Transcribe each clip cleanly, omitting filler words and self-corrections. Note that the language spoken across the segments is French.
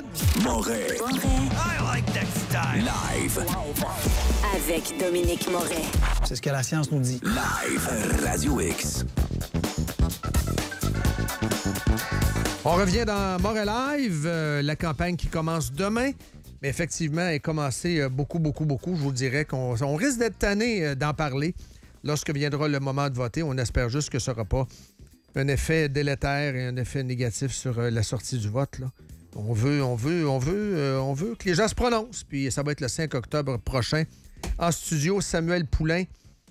Moret. I like that style. Live. Avec Dominique Moret. C'est ce que la science nous dit. Live. Radio X. On revient dans Moret Live, la campagne qui commence demain. Mais effectivement, elle est commencée beaucoup. Je vous dirais qu'on risque d'être tanné d'en parler lorsque viendra le moment de voter. On espère juste que ce ne sera pas un effet délétère et un effet négatif sur la sortie du vote, là. On veut que les gens se prononcent. Puis ça va être le 5 octobre prochain. En studio, Samuel Poulain,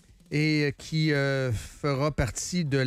et qui fera partie de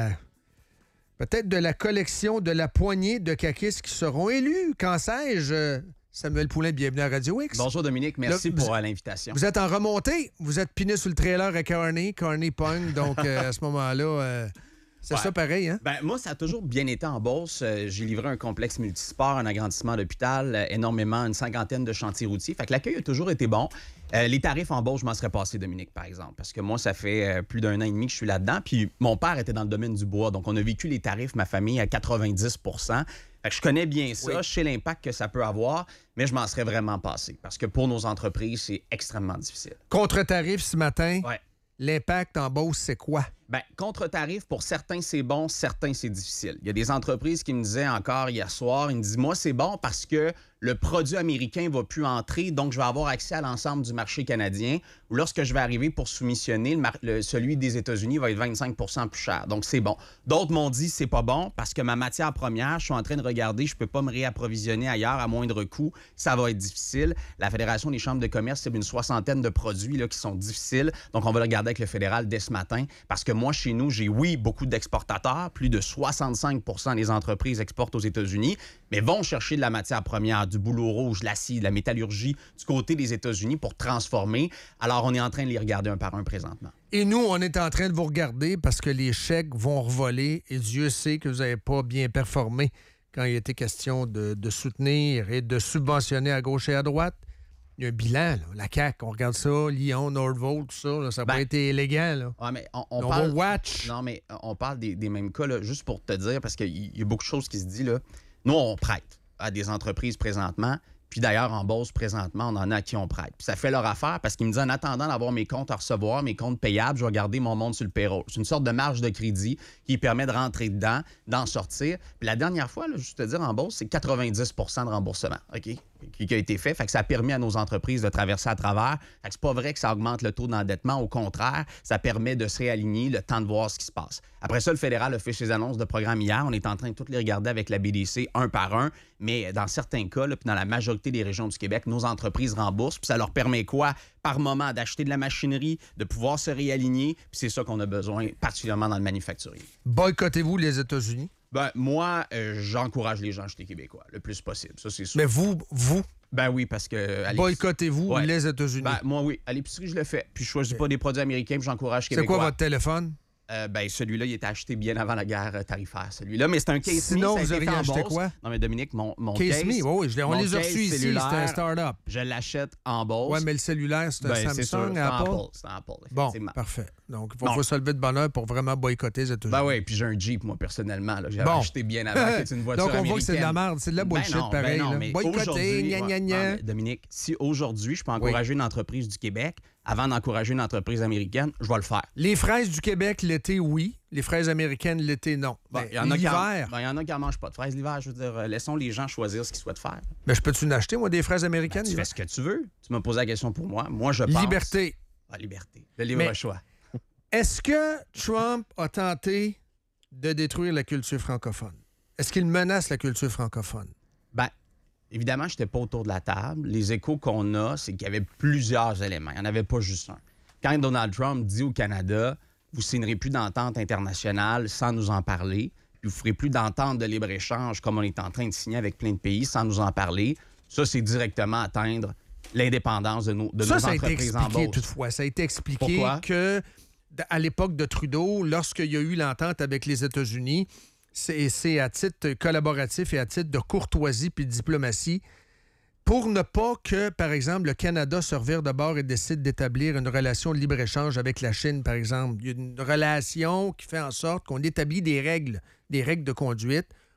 peut-être de la collection de la poignée de caquistes qui seront élus. Qu'en sais-je? Samuel Poulain, bienvenue à Radio X. Bonjour Dominique, merci pour l'invitation. Vous êtes en remontée. Vous êtes piné sur le trailer à Carney Pong. Donc, à ce moment-là... c'est ça pareil, hein? Ben, moi, ça a toujours bien été en Beauce. J'ai livré un complexe multisport, un agrandissement d'hôpital, énormément, une 50aine de chantiers routiers. Fait que l'accueil a toujours été bon. Les tarifs en Beauce, je m'en serais passé, Dominique, par exemple. Parce que moi, ça fait plus d'1 an et demi que je suis là-dedans. Puis mon père était dans le domaine du bois. Donc, on a vécu les tarifs, ma famille, à 90 %. Fait que je connais bien ça. Oui. Je sais l'impact que ça peut avoir, mais je m'en serais vraiment passé. Parce que pour nos entreprises, c'est extrêmement difficile. Contre-tarif ce matin, ouais. L'impact en Beauce, c'est quoi? Bien, contre-tarif, pour certains, c'est bon, certains, c'est difficile. Il y a des entreprises qui me disaient encore hier soir, ils me disent, moi, c'est bon parce que le produit américain ne va plus entrer, donc je vais avoir accès à l'ensemble du marché canadien. Ou lorsque je vais arriver pour soumissionner, celui des États-Unis va être 25 % plus cher. Donc, c'est bon. D'autres m'ont dit, c'est pas bon parce que ma matière première, je suis en train de regarder, je peux pas me réapprovisionner ailleurs à moindre coût. Ça va être difficile. La Fédération des chambres de commerce, c'est une 60aine de produits là, qui sont difficiles. Donc, on va le regarder avec le fédéral dès ce matin parce que moi, chez nous, j'ai, oui, beaucoup d'exportateurs. Plus de 65 % des entreprises exportent aux États-Unis, mais vont chercher de la matière première, du bouleau rouge, l'acier, de la métallurgie du côté des États-Unis pour transformer. Alors, on est en train de les regarder un par un présentement. Et nous, on est en train de vous regarder parce que les chèques vont revoler et Dieu sait que vous n'avez pas bien performé quand il était question de soutenir et de subventionner à gauche et à droite. Il y a un bilan, là. La CAQ, on regarde ça, Lyon, Nordvolt, tout ça, là, ça n'a pas été élégant. Là. Ouais, mais on parle... watch. Non, mais on parle des mêmes cas, là, juste pour te dire, parce qu'il y a beaucoup de choses qui se disent. Là. Nous, on prête à des entreprises présentement. Puis d'ailleurs, en Beauce, présentement, on en a à qui on prête. Puis ça fait leur affaire parce qu'ils me disent, en attendant d'avoir mes comptes à recevoir, mes comptes payables, je vais garder mon monde sur le payroll. C'est une sorte de marge de crédit qui permet de rentrer dedans, d'en sortir. Puis la dernière fois, là, juste te dire, en Beauce, c'est 90 % de remboursement, OK? Qui a été fait. Fait que ça a permis à nos entreprises de traverser à travers. Fait que c'est pas vrai que ça augmente le taux d'endettement. Au contraire, ça permet de se réaligner, le temps de voir ce qui se passe. Après ça, le fédéral a fait ses annonces de programme hier. On est en train de toutes les regarder avec la BDC un par un. Mais dans certains cas, là, puis dans la majorité des régions du Québec, nos entreprises remboursent. Puis ça leur permet quoi? Par moment, d'acheter de la machinerie, de pouvoir se réaligner. Puis c'est ça qu'on a besoin, particulièrement dans le manufacturier. Boycottez-vous les États-Unis? Ben, moi, j'encourage les gens à acheter québécois, le plus possible. Ça, c'est sûr. Mais vous? Ben oui, parce que... Boycottez-vous les États-Unis? Ben, moi, oui. À l'épicerie, je le fais. Puis je choisis pas des produits américains, puis j'encourage québécois. C'est quoi votre téléphone? Ben, celui-là, il était acheté bien avant la guerre tarifaire, celui-là. Mais c'est un case me. Sinon, vous auriez acheté quoi? Non, mais Dominique, mon case me, oui, on les a reçus ici, c'est un start-up. Je l'achète en Beauce. Oui, mais le cellulaire, c'est un Samsung, Apple? C'est un Apple, bon, parfait. Donc, il faut se lever de bonne heure pour vraiment boycotter les États-Unis. Ben oui, puis j'ai un Jeep, moi, personnellement. J'avais acheté bien avant que c'est une voiture américaine. Donc, on voit que c'est de la merde, c'est de la bullshit, pareil. Boycotter, gna. Dominique, si aujourd'hui, je peux encourager une entreprise du Québec, avant d'encourager une entreprise américaine, je vais le faire. Les fraises du Québec, l'été, oui. Les fraises américaines, l'été, non. Il y en a l'hiver. Il y en a qui n'en mangent pas de fraises l'hiver. Je veux dire, laissons les gens choisir ce qu'ils souhaitent faire. Mais je peux-tu en acheter, moi, des fraises américaines? Tu fais ce que tu veux. Tu m'as posé la question pour moi. Moi, je pense... Liberté. Liberté. Le libre choix. Est-ce que Trump a tenté de détruire la culture francophone? Est-ce qu'il menace la culture francophone? Ben, évidemment, je n'étais pas autour de la table. Les échos qu'on a, c'est qu'il y avait plusieurs éléments. Il n'y en avait pas juste un. Quand Donald Trump dit au Canada, vous ne signerez plus d'entente internationale sans nous en parler, puis vous ne ferez plus d'entente de libre-échange comme on est en train de signer avec plein de pays sans nous en parler, ça, c'est directement atteindre l'indépendance de nos entreprises en Beauce. Ça a été expliqué toutefois. Ça a été expliqué que à l'époque de Trudeau, lorsqu'il y a eu l'entente avec les États-Unis, c'est à titre collaboratif et à titre de courtoisie puis de diplomatie, pour ne pas que, par exemple, le Canada se revire de bord et décide d'établir une relation de libre-échange avec la Chine, par exemple. Il y a une relation qui fait en sorte qu'on établit des règles de conduite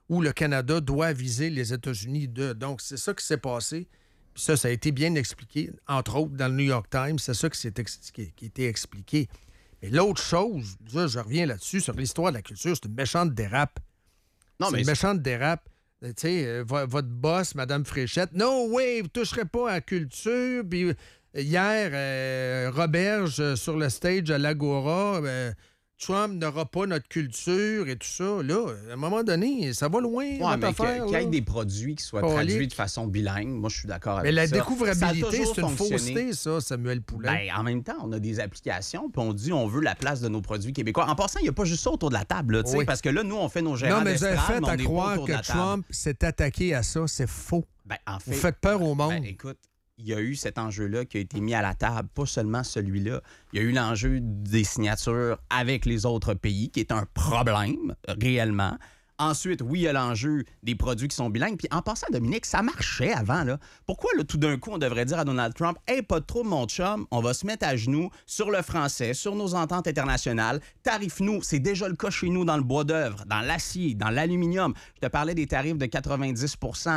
où le Canada doit viser les États-Unis. Donc, c'est ça qui s'est passé. Puis ça a été bien expliqué, entre autres, dans le New York Times. C'est ça qui a été expliqué. Mais l'autre chose, là, je reviens là-dessus, sur l'histoire de la culture, c'est une méchante dérape. Une méchante dérape. Tu sais, votre boss, Mme Fréchette, « No way, vous ne toucherez pas à la culture. » Puis hier, Roberge, sur le stage à l'Agora, Trump n'aura pas notre culture et tout ça. Là, à un moment donné, ça va loin, votre affaire. Qu'il y ait des produits qui soient traduits de façon bilingue, moi, je suis d'accord avec ça. Mais la découvrabilité, c'est une fausseté, ça, Samuel Poulin. Ben, en même temps, on a des applications, puis on dit on veut la place de nos produits québécois. En passant, il n'y a pas juste ça autour de la table, là, parce que là, nous, on fait nos gérants d'estrade, mais vous avez fait à croire que Trump s'est attaqué à ça. C'est faux. Ben, en fait, vous faites peur au monde. Ben, écoute, il y a eu cet enjeu-là qui a été mis à la table, pas seulement celui-là. Il y a eu l'enjeu des signatures avec les autres pays, qui est un problème, réellement. Ensuite, oui, il y a l'enjeu des produits qui sont bilingues. Puis en passant, Dominique, ça marchait avant, là. Pourquoi, là, tout d'un coup, on devrait dire à Donald Trump, « Hey, pas trop, mon chum, on va se mettre à genoux sur le français, sur nos ententes internationales. Tarif-nous. » C'est déjà le cas chez nous dans le bois d'œuvre, dans l'acier, dans l'aluminium. Je te parlais des tarifs de 90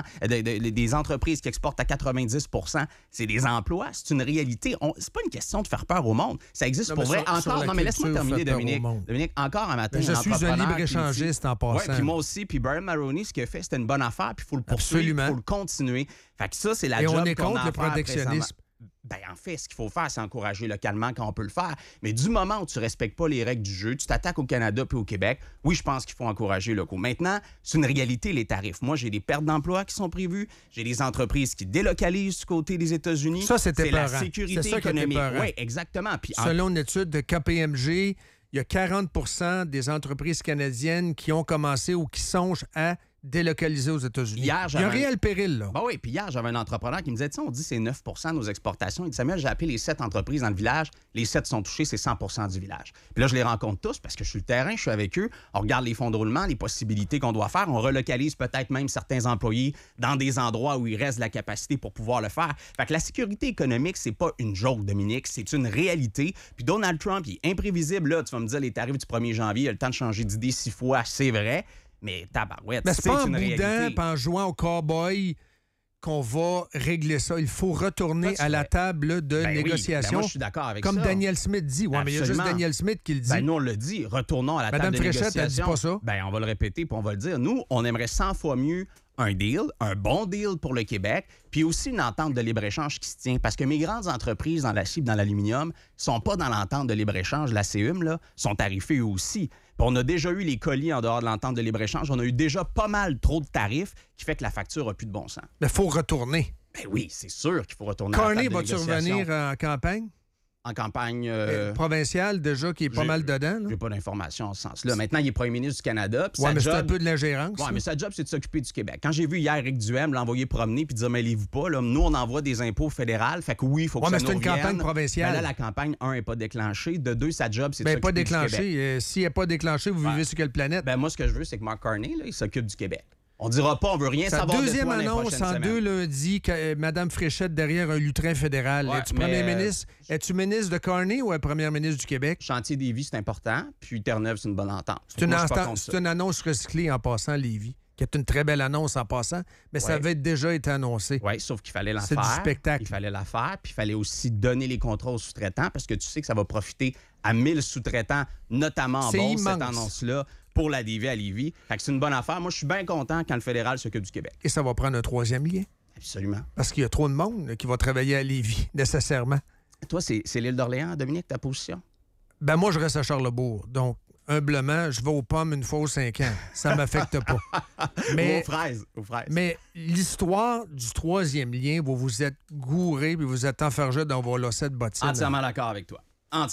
des entreprises qui exportent à 90 c'est des emplois. C'est une réalité. C'est pas une question de faire peur au monde. Ça existe pour vrai. Encore, non, mais laisse-moi terminer, Dominique. Dominique, encore un matin, je suis un libre-échangiste en passant. Ouais, moi aussi, puis Brian Mulroney, ce qu'il a fait, c'était une bonne affaire, puis il faut le poursuivre, il faut le continuer. Fait que ça, c'est la job qu'on a à faire. Et on est contre le protectionnisme. Ben, en fait, ce qu'il faut faire, c'est encourager localement quand on peut le faire. Mais du moment où tu ne respectes pas les règles du jeu, tu t'attaques au Canada puis au Québec, oui, je pense qu'il faut encourager locaux. Maintenant, c'est une réalité, les tarifs. Moi, j'ai des pertes d'emplois qui sont prévues. J'ai des entreprises qui délocalisent du côté des États-Unis. Ça, c'était la sécurité économique. Oui, exactement. Puis, selon une étude de KPMG, il y a 40 des entreprises canadiennes qui ont commencé ou qui songent à délocaliser aux États-Unis. Il y a un réel péril, là. Ben oui, puis hier, j'avais un entrepreneur qui me disait, tu sais, on dit c'est 9 de nos exportations. Il dit, Samuel, j'ai appelé les 7 entreprises dans le village. Les 7 sont touchées, c'est 100 du village. Puis là, je les rencontre tous parce que je suis le terrain, je suis avec eux. On regarde les fonds de roulement, les possibilités qu'on doit faire. On relocalise peut-être même certains employés dans des endroits où il reste de la capacité pour pouvoir le faire. Fait que la sécurité économique, c'est pas une joke, Dominique, c'est une réalité. Puis Donald Trump, il est imprévisible. Là, tu vas me dire, les tarifs du 1er janvier, il a le temps de changer d'idée 6 fois, c'est vrai. Mais tabarouette, c'est pas en boudin et en jouant au cow-boy qu'on va régler ça. Il faut retourner à la table de négociation. Oui. Ben moi, je suis d'accord avec comme ça. Comme Daniel Smith dit. Oui, mais il y a juste Daniel Smith qui le dit. Ben, nous, on le dit. Retournons à la table de négociation. Mme Fréchette, elle dit pas ça. Ben, on va le répéter puis on va le dire. Nous, on aimerait 100 fois mieux un deal, un bon deal pour le Québec, puis aussi une entente de libre-échange qui se tient. Parce que mes grandes entreprises dans l'acier et dans l'aluminium sont pas dans l'entente de libre-écge. La CEUM, là, sont tarifées eux aussi. Puis on a déjà eu les colis en dehors de l'entente de libre-échange. On a eu déjà pas mal trop de tarifs qui fait que la facture n'a plus de bon sens. Mais il faut retourner. Ben oui, c'est sûr qu'il faut retourner Carney à la table de va-tu revenir en campagne? En campagne... provinciale, déjà, qui est pas mal dedans. J'ai pas d'informations en ce sens-là. Maintenant, il est premier ministre du Canada. Oui, mais c'est un peu de l'ingérence. Oui, mais sa job, c'est de s'occuper du Québec. Quand j'ai vu hier Éric Duhem l'envoyer promener puis dire, mêlez-vous pas, là, nous, on envoie des impôts fédéraux. Fait que oui, il faut que ça nous revienne. Mais c'est une campagne provinciale. Mais là, la campagne, 1, n'est pas déclenchée. De 2, sa job, c'est de s'occuper pas du Québec. déclenchée. S'il n'est pas déclenché, vous vivez sur quelle planète? Ben moi, ce que je veux, c'est que Mark Carney, là, il s'occupe du Québec. On dira pas, on veut rien savoir de toi. Deuxième annonce en 2 lundis, Mme Fréchette derrière un lutrin fédéral. Ouais, es-tu premier ministre? Es-tu ministre de Carney ou première ministre du Québec? Chantier Lévis, c'est important. Puis Terre-Neuve, c'est une bonne entente. C'est une annonce recyclée en passant, Lévis, qui est une très belle annonce en passant, mais ça avait déjà été annoncé. Oui, sauf qu'il fallait la faire. C'est du spectacle. Il fallait la faire, puis il fallait aussi donner les contrats aux sous-traitants parce que tu sais que ça va profiter à 1000 sous-traitants, notamment en Beauce, cette annonce-là, pour la DV à Lévis. Fait que c'est une bonne affaire. Moi, je suis bien content quand le fédéral s'occupe du Québec. Et ça va prendre un 3e lien. Absolument. Parce qu'il y a trop de monde qui va travailler à Lévis, nécessairement. Toi, c'est l'île d'Orléans, Dominique, ta position? Ben moi, je reste à Charlesbourg. Donc, humblement, je vais aux pommes une fois aux 5 ans. Ça ne m'affecte pas. Mais, aux fraises. Mais l'histoire du 3e lien, où vous êtes gouré et vous êtes enfargé dans vos lacets de bottines. Entièrement d'accord avec toi.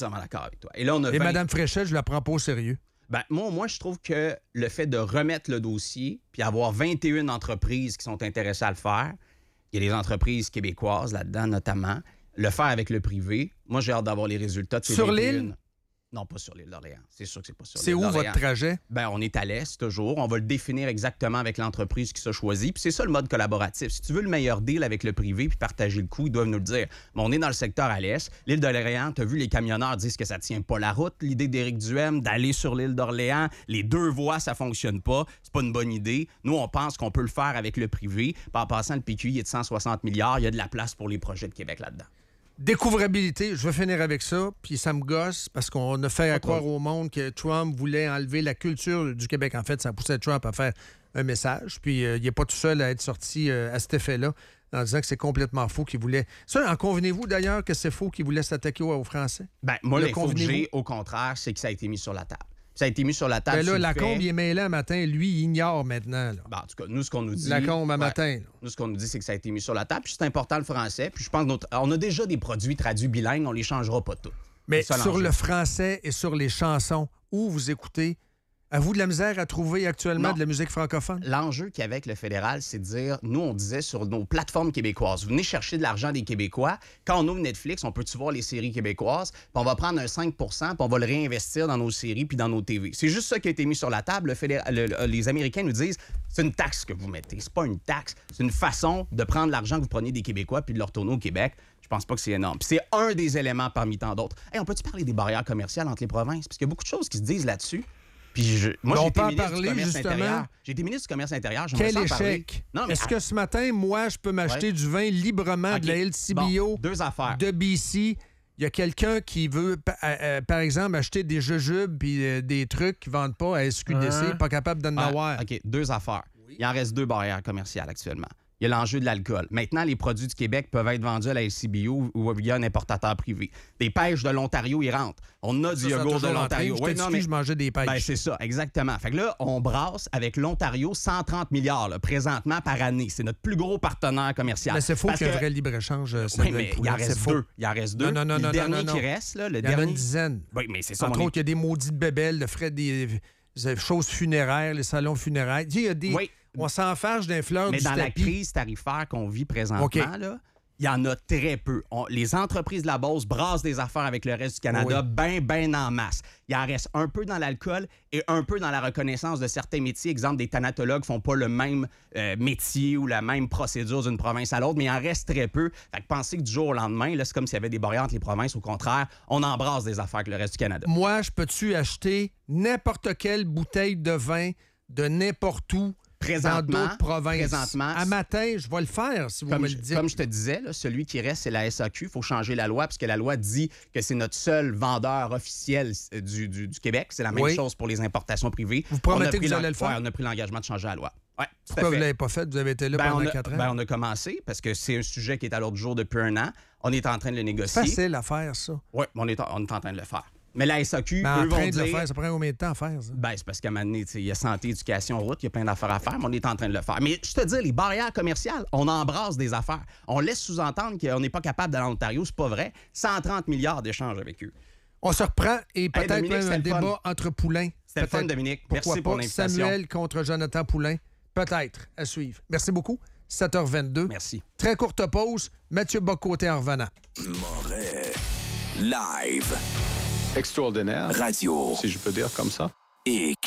Et là, on a Mme Fréchette, je la prends pas au sérieux. Ben, moi, je trouve que le fait de remettre le dossier puis avoir 21 entreprises qui sont intéressées à le faire, il y a des entreprises québécoises là-dedans notamment, le faire avec le privé, moi, j'ai hâte d'avoir les résultats de ces Sur 21. l'île? Non, pas sur l'île d'Orléans. C'est sûr que c'est pas sur C'est l'île où d'Orléans. votre trajet? Ben, on est à l'est toujours. On va le définir exactement avec l'entreprise qui s'est choisie. Puis c'est ça le mode collaboratif. Si tu veux le meilleur deal avec le privé puis partager le coût, ils doivent nous le dire. Mais on est dans le secteur à l'est. L'île d'Orléans, tu as vu, les camionneurs disent que ça tient pas la route. L'idée d'Éric Duhem d'aller sur l'île d'Orléans, les 2 voies, ça fonctionne pas. C'est pas une bonne idée. Nous, on pense qu'on peut le faire avec le privé. Puis en passant, le PQI est de 160 milliards. Il y a de la place pour les projets de Québec là-dedans. Découvrabilité, je vais finir avec ça, puis ça me gosse parce qu'on a fait croire au monde que Trump voulait enlever la culture du Québec. En fait, ça poussait Trump à faire un message, puis il n'est pas tout seul à être sorti à cet effet-là en disant que c'est complètement faux qu'il voulait... Ça, en convenez-vous d'ailleurs que c'est faux qu'il voulait s'attaquer aux Français? Ben, moi, l'info que j'ai, au contraire, c'est que ça a été mis sur la table. Ça a été mis sur la table. Ben là, Lacombe, il est mêlé un matin. Lui, il ignore maintenant. Là. Ben, en tout cas, nous, ce qu'on nous dit... Lacombe, un matin. Là. Nous, ce qu'on nous dit, c'est que ça a été mis sur la table. Puis c'est important, le français. Puis je pense on a déjà des produits traduits bilingues. On les changera pas tous. Mais ça, sur l'enjeu. le français et sur les chansons, où vous écoutez, avez-vous de la misère à trouver actuellement de la musique francophone? L'enjeu qu'il y avait avec le fédéral, c'est de dire, nous, on disait sur nos plateformes québécoises, vous venez chercher de l'argent des Québécois. Quand on ouvre Netflix, on peut-tu voir les séries québécoises? Puis on va prendre un 5 puis on va le réinvestir dans nos séries puis dans nos TV. C'est juste ça qui a été mis sur la table. Les Américains nous disent, c'est une taxe que vous mettez. C'est pas une taxe. C'est une façon de prendre l'argent que vous preniez des Québécois puis de le retourner au Québec. Je pense pas que c'est énorme. Puis c'est un des éléments parmi tant d'autres. Hey, on peut-tu parler des barrières commerciales entre les provinces? Parce qu'il y a beaucoup de choses qui se disent là-dessus. Puis moi, j'ai été ministre du Commerce intérieur. J'ai été ministre du Commerce intérieur. Quel échec! Est-ce que ce matin, moi, je peux m'acheter du vin librement de la LCBO, deux affaires. de BC? Il y a quelqu'un qui veut, par exemple, acheter des jujubes puis des trucs qu'ils ne vendent pas à SQDC, pas capable d'en avoir. OK, 2 affaires. Il en reste 2 barrières commerciales actuellement. Il y a l'enjeu de l'alcool. Maintenant, les produits du Québec peuvent être vendus à la LCBO ou via un importateur privé. Des pêches de l'Ontario, ils rentrent. On a du yogourt de l'Ontario. Je mangeais des pêches. Ben, c'est ça, exactement. Fait que là, on brasse avec l'Ontario 130 milliards là, présentement par année. C'est notre plus gros partenaire commercial. Mais c'est faux qu'il y a un vrai libre-échange. Oui, mais il en reste 2. Il en reste 2. Non. Le dernier qui reste, là, il y en a une dizaine. Oui, mais c'est ça. Entre autres, il y a des maudites bébelles, le frais des choses funéraires, les salons funéraires. Il y a des... Oui. On s'enfarge d'un fleur du tapis. Mais dans la crise tarifaire qu'on vit présentement, là, il y en a très peu. Les entreprises de la Beauce brassent des affaires avec le reste du Canada ben en masse. Il en reste un peu dans l'alcool et un peu dans la reconnaissance de certains métiers. Exemple, des thanatologues font pas le même métier ou la même procédure d'une province à l'autre, mais il en reste très peu. Fait que penser que du jour au lendemain, là, c'est comme s'il y avait des barrières entre les provinces. Au contraire, on embrasse des affaires avec le reste du Canada. Moi, je peux-tu acheter n'importe quelle bouteille de vin de n'importe où dans d'autres provinces? À matin, je vais le faire, si vous me le dites. Comme je te disais, là, celui qui reste, c'est la SAQ. Il faut changer la loi, puisque la loi dit que c'est notre seul vendeur officiel du Québec. C'est la même chose pour les importations privées. Vous promettez que vous allez le faire? Oui, on a pris l'engagement de changer la loi. Ouais, pourquoi vous ne l'avez pas fait? Vous avez été là pendant 4 ans? On a commencé, parce que c'est un sujet qui est à l'ordre du jour depuis 1 an. On est en train de le négocier. C'est facile à faire, ça. Oui, on est en train de le faire. Mais la SAQ, en eux vont train de dire... le faire, ça prend combien de temps à faire, ça? Ben, c'est parce qu'à un moment donné, il y a santé, éducation, route, il y a plein d'affaires à faire, mais on est en train de le faire. Mais je te dis, les barrières commerciales, on embrasse des affaires. On laisse sous-entendre qu'on n'est pas capable d'aller en Ontario, c'est pas vrai. 130 milliards d'échanges avec eux. On se reprend et peut-être Dominique, même un débat entre Poulain. C'était le fun, Dominique. Merci pour l'invitation. Samuel contre Jonathan Poulain. Peut-être à suivre. Merci beaucoup. 7h22. Merci. Très courte pause. Mathieu Bock-Côté en revenant. Moret. Live. Extraordinaire. Radio. Si je peux dire comme ça. X.